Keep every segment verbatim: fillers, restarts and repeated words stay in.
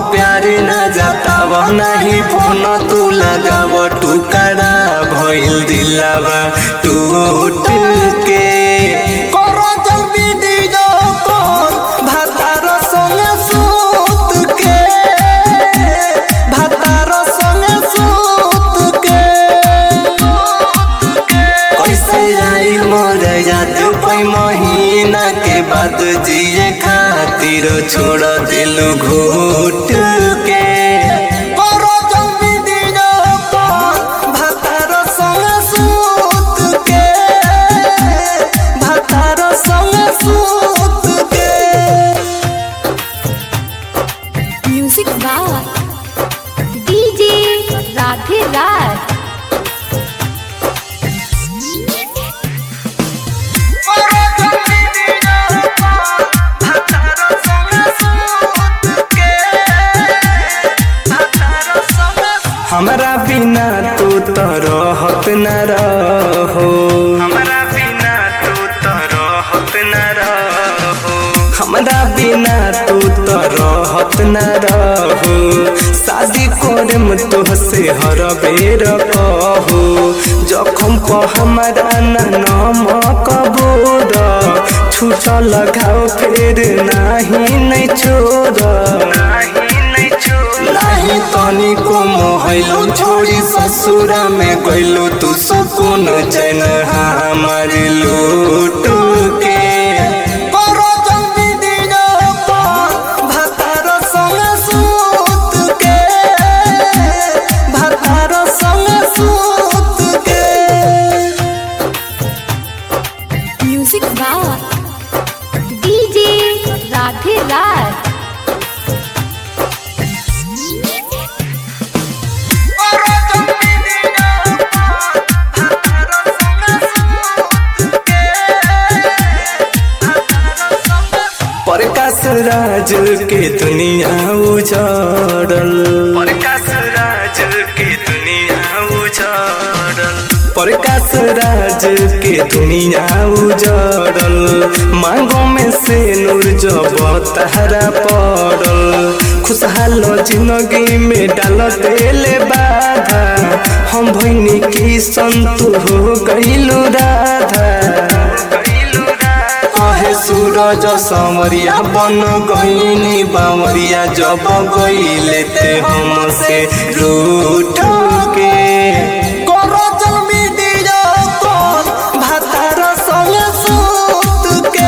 प्यार न जताव नहीं फोन तू लगाव टुकड़ा भइल दिलावा टूट के करो जल्दी दीजो कौन भातार संगे सूत के भातार संगे सूत के कैसे आई मोर याद कोई महीना के बाद जिए खातिर छोड़ दिल घूट के करो जल्दी दीजो कौन भातार संगे सूत के भातार संगे सूत के। Music by DJ Radhe Raj. हमरा बिना तू तो रहत न रहो हमरा बिना तू तो रहत न रहो हमरा बिना तू तो रहत न रहो शादी करम तोहसे हर बेर कहो जखम को हमारा नाम कबूर छूटल घाव फेर नाही नहीं छोड़ नहीं तनी को मोहलो छोड़ी ससुरा में गइलो तू सुकून चैन हमार लूट के करो जल्दी दीजो कौन भातार संगे सूत के भातार संगे सूत के। Music by DJ Radhe Raj. Prakash Raj के दुनिया उजाड़ल प्रकाश राज के दुनिया उजाड़ल प्रकाश राज के दुनिया उजाड़ल मांगों में से नूर जब तहरा पड़ल खुशहाल जिंदगी में डाल देले बाधा हम भइनी की संतु हो गइलु राधा सूरज समरिया बन गईनी बावरिया जब गईले ते हमसे रूठ के करो जल्दी दीजो कौन भातार संगे सूत के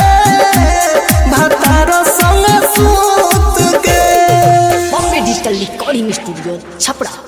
भातार संगे सूत के। Bombay digital recording studio Chhapra.